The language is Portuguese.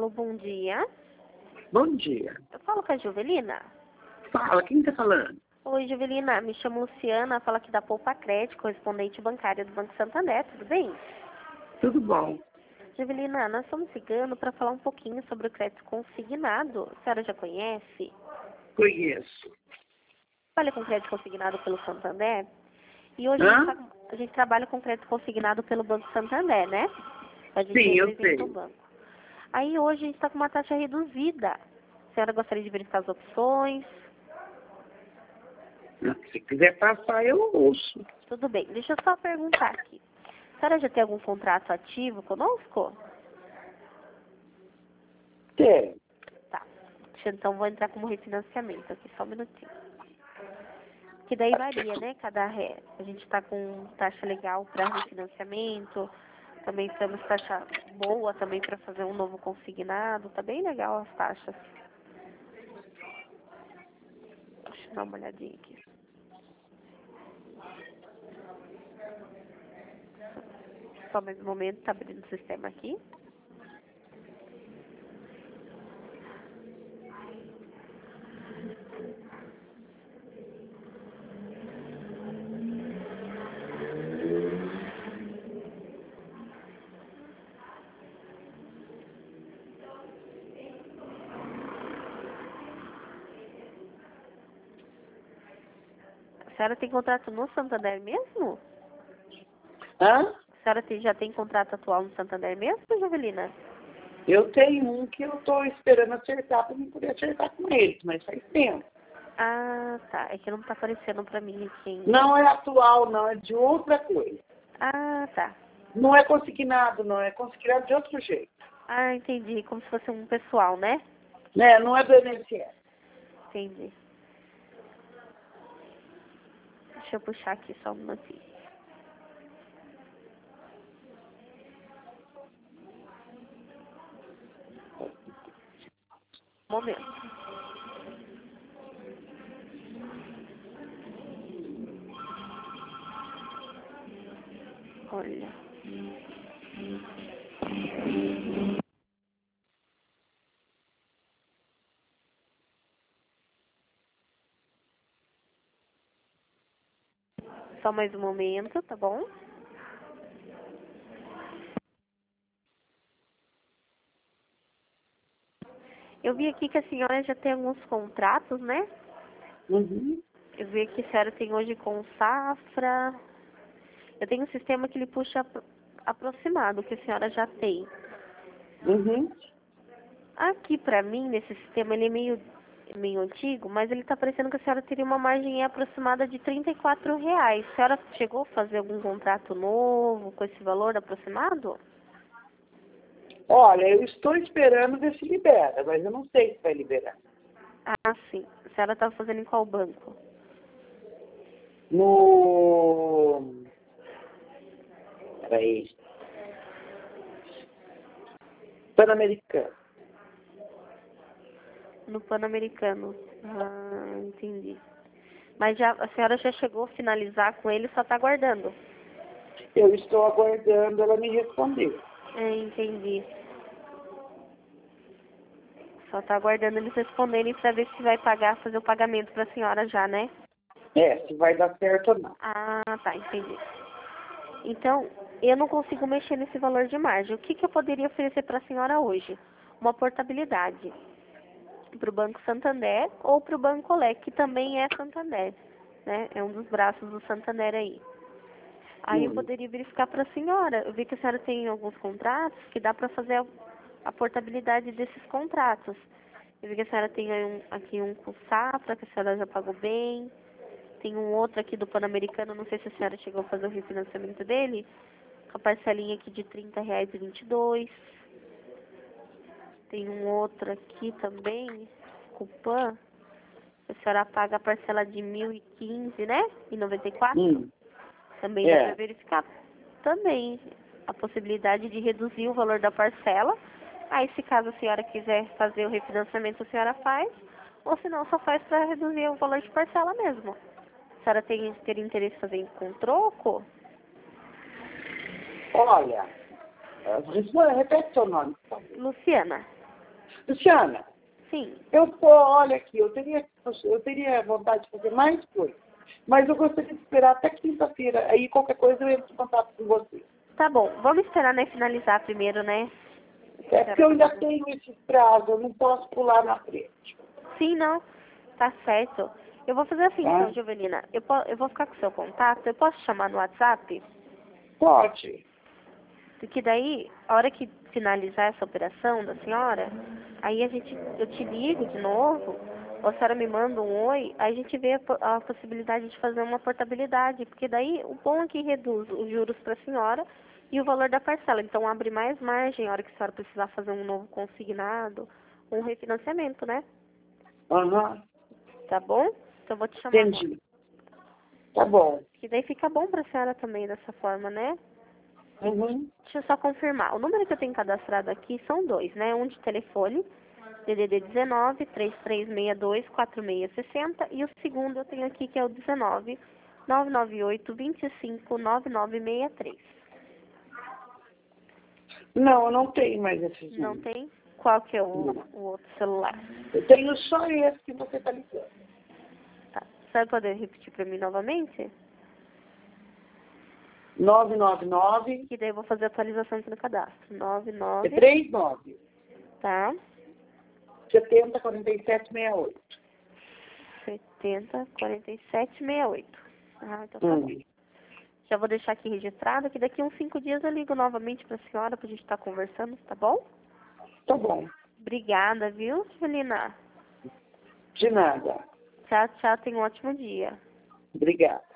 Alô, bom dia. Bom dia. Eu falo com a Juvelina. Fala, quem tá falando? Oi, Juvelina, me chamo Luciana, falo aqui da Poupa Crédito, correspondente bancária do Banco Santander, tudo bem? Tudo bom. Juvelina, nós estamos ligando para falar um pouquinho sobre o crédito consignado. A senhora já conhece? Conheço. Trabalha com crédito consignado pelo Santander? E hoje Hã? a gente trabalha com crédito consignado pelo Banco Santander, né? A gente Sim, eu representa sei. o banco. Aí hoje a gente está com uma taxa reduzida. A senhora gostaria de verificar as opções? Se quiser passar, eu ouço. Tudo bem, deixa eu só perguntar aqui. A senhora já tem algum contrato ativo conosco? Quer? Tá. Então vou entrar como refinanciamento aqui, só um minutinho. Que daí varia, né? A gente está com taxa legal para refinanciamento. Também temos taxa boa também para fazer um novo consignado. Tá bem legal as taxas. Deixa eu dar uma olhadinha aqui. Só mais um momento, tá abrindo o sistema aqui. A senhora tem contrato no Santander mesmo? Hã? A senhora já tem contrato atual no Santander mesmo, Jovelina? Eu tenho um que eu tô esperando acertar para mim poder acertar com ele, mas faz tempo. Ah, tá. É que não tá aparecendo pra mim aqui ainda. Não é atual, não, é de outra coisa. Ah, tá. Não é consignado, não, é consignado de outro jeito. Ah, entendi. Como se fosse um pessoal, né? Né? Não é do INSS. Entendi. Deixa eu puxar aqui só um minutinho. Um momento. Olha. Só mais um momento, tá bom? Eu vi aqui que a senhora já tem alguns contratos, né? Uhum. Eu vi que a senhora tem hoje com Safra. Eu tenho um sistema que ele puxa aproximado, que a senhora já tem. Uhum. Aqui pra mim, nesse sistema, ele é meio antigo, mas ele tá parecendo que a senhora teria uma margem aproximada de R$ 34. A senhora chegou a fazer algum contrato novo com esse valor aproximado? Olha, eu estou esperando ver se libera, mas eu não sei se vai liberar. Ah, sim. A senhora estava fazendo em qual banco? No... Peraí. Pan-Americano. No Pan-Americano. Ah, entendi. Mas a senhora já chegou a finalizar com ele, só está aguardando. Eu estou aguardando ela me responder. Entendi. Só está aguardando eles responderem para ver se vai fazer o pagamento para a senhora já, né? Se vai dar certo ou não. Ah, tá, entendi. Então, eu não consigo mexer nesse valor de margem. O que eu poderia oferecer para a senhora hoje? Uma portabilidade para o Banco Santander ou para o Banco Olé, que também é Santander, né? É um dos braços do Santander aí. Aí eu poderia verificar para a senhora. Eu vi que a senhora tem alguns contratos que dá para fazer a portabilidade desses contratos. Eu vi que a senhora tem aqui um com Safra, que a senhora já pagou bem. Tem um outro aqui do Pan-Americano, não sei se a senhora chegou a fazer o refinanciamento dele, com a parcelinha aqui de R$ 30,22. Tem um outro aqui também, com o Pan, a senhora paga a parcela de 1.015, né? E 94. Também dá para verificar também a possibilidade de reduzir o valor da parcela. Aí, se caso a senhora quiser fazer o refinanciamento, a senhora faz. Ou se não, só faz para reduzir o valor de parcela mesmo. A senhora teria interesse em fazer com troco? Olha, repete seu nome, por favor. Luciana. Luciana, Sim. olha aqui, eu teria vontade de fazer mais coisas, mas eu gostaria de esperar até quinta-feira. Aí qualquer coisa eu entro em contato com você. Tá bom, vamos esperar, né, finalizar primeiro, né? É porque eu ainda tenho esse prazo, eu não posso pular na frente. Sim, não. Tá certo. Eu vou fazer assim, Tá? então, Jovelina. Eu vou ficar com o seu contato. Eu posso chamar no WhatsApp? Pode. Porque daí, a hora que finalizar essa operação da senhora, aí eu te ligo de novo, ou a senhora me manda um oi, aí a gente vê a possibilidade de fazer uma portabilidade, porque daí o bom é que reduz os juros para a senhora e o valor da parcela. Então abre mais margem a hora que a senhora precisar fazer um novo consignado, um refinanciamento, né? Aham. Tá bom? Então eu vou te chamar agora. Entendi. Tá bom. Que daí fica bom para a senhora também dessa forma, né? Uhum. Deixa eu só confirmar. O número que eu tenho cadastrado aqui são dois, né? Um de telefone, DDD 19 3362 4660, e o segundo eu tenho aqui que é o 19 998 25 9963. Não, eu não tenho mais esses Não números. tem? Qual que é Não. o outro celular? Eu tenho só esse que você está ligando. Tá. Você vai poder repetir para mim novamente? 999 Que daí eu vou fazer a atualização aqui no cadastro. 99, 39 tá? 70 47 68. 70 47 68. Ah, então tá bom. Já vou deixar aqui registrado, que daqui uns 5 dias eu ligo novamente para a senhora pra gente estar conversando, tá bom? Tá bom. Obrigada, viu, Celina? De nada. Tchau, tchau, tenha um ótimo dia. Obrigada.